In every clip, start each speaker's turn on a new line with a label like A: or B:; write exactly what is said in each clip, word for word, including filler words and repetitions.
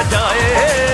A: जाए।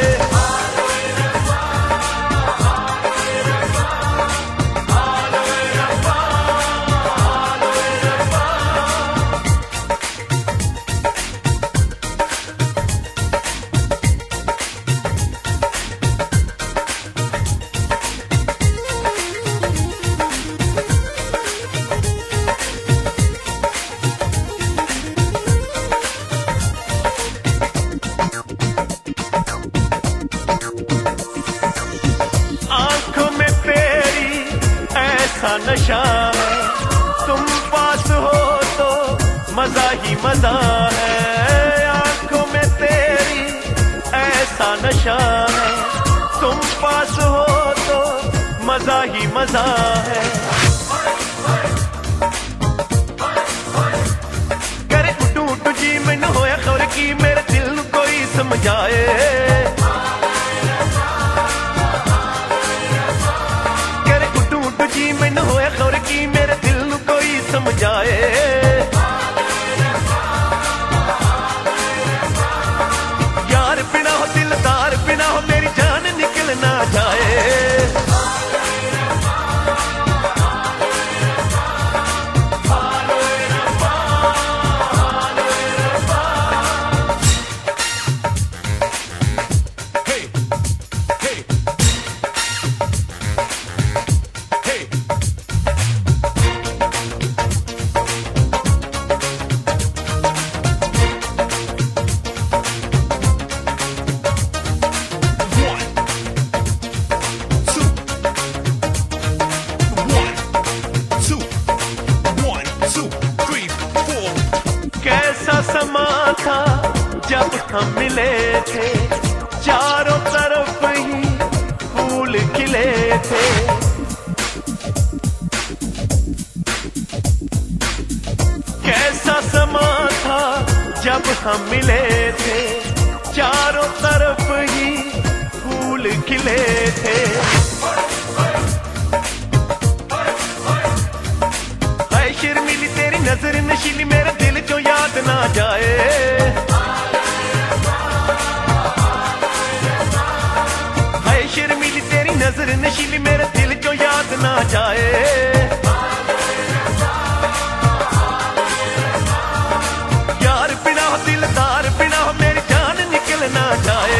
A: नशा है, तुम पास हो तो मजा ही मजा है। आंखों में तेरी ऐसा नशा है, तुम पास हो तो मजा ही मजा है। करे उठू उठू जी मैनू होया खबर की मेरे दिल नू कोई समझाए। मैनू होया खबर की मेरे दिल नू कोई समझाए। यार बिना हो दिलदार बिना हो मेरी जान निकल ना जाए। कैसा समा था जब हम मिले थे, चारों तरफ ही फूल खिले थे। कैसा समा था जब हम मिले थे, चारों तरफ ही फूल खिले थे। हाय शर्मीली तेरी नजर नशीली मेरे दिल जो याद ना जाए। हाय शर्मीली तेरी नजर नशीली मेरे दिल जो याद ना जाए। यार बिना हो दिलदार बिना हो मेरी जान निकल ना जाए।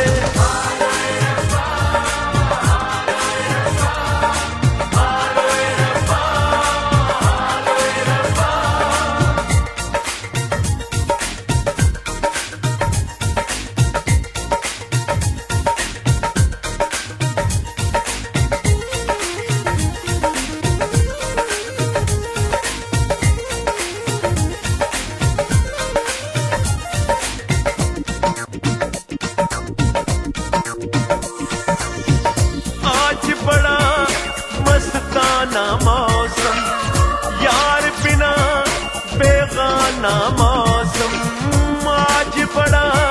A: बड़ा मस्ताना मौसम यार बिना बेगाना मौसम, आज बड़ा